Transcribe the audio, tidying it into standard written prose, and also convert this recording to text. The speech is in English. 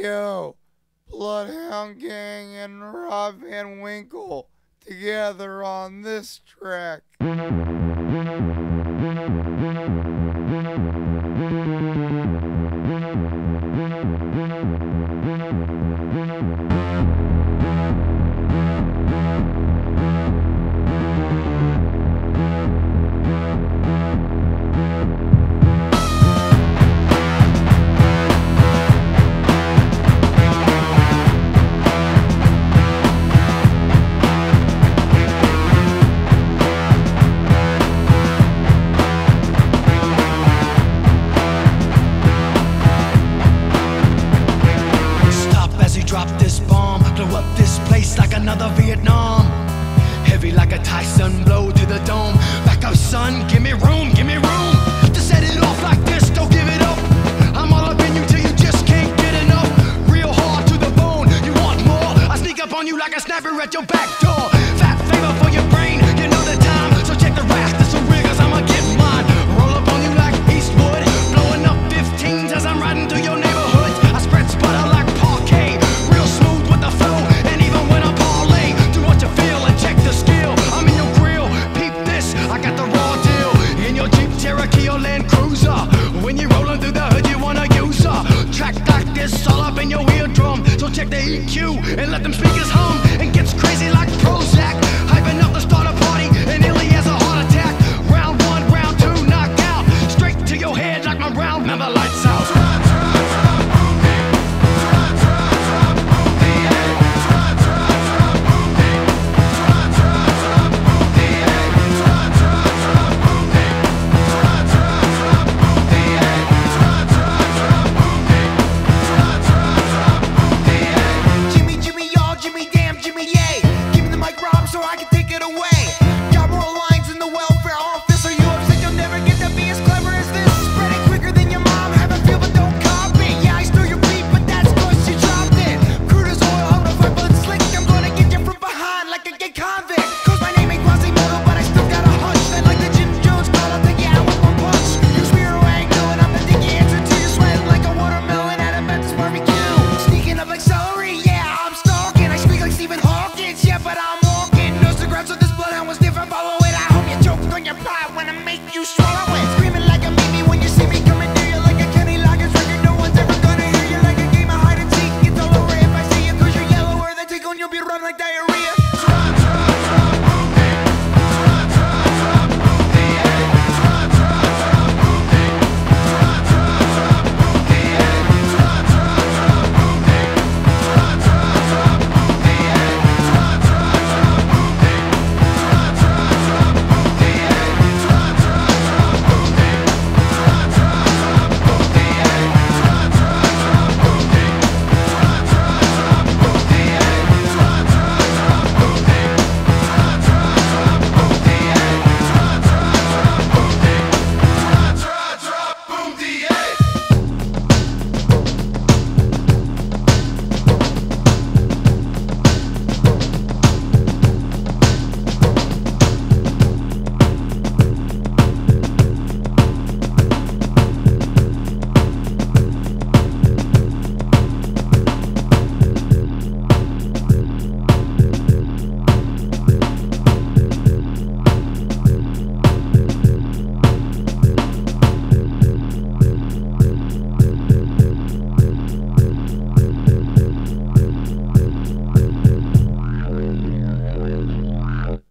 Yo, Bloodhound Gang and Rob Van Winkle together on this track. Drop this bomb, blow up this place like another Vietnam. Heavy like a Tyson blow to the dome. Back up, son, give me room, give me room. To set it off like this, don't give it up. I'm all up in you till you just can't get enough. Real hard to the bone, you want more. I sneak up on you like a sniper at your back door. Fat favor for your brain, you know the time. So check the rack, this a rig, 'cause I'ma get mine. Roll up on you like Eastwood, blowing up 15s as I'm riding through your neighborhood. I spread sputter like parquet. Cherokee or Land Cruiser. When you're rolling through the hood, you wanna use her. Track like this all up in your eardrum. So check the EQ and let them speakers hum. And gets crazy like Prozac, hyping up to start a party, and Illy has a heart attack. Round one, round two, knocked out. Straight to your head like my round. Remember lights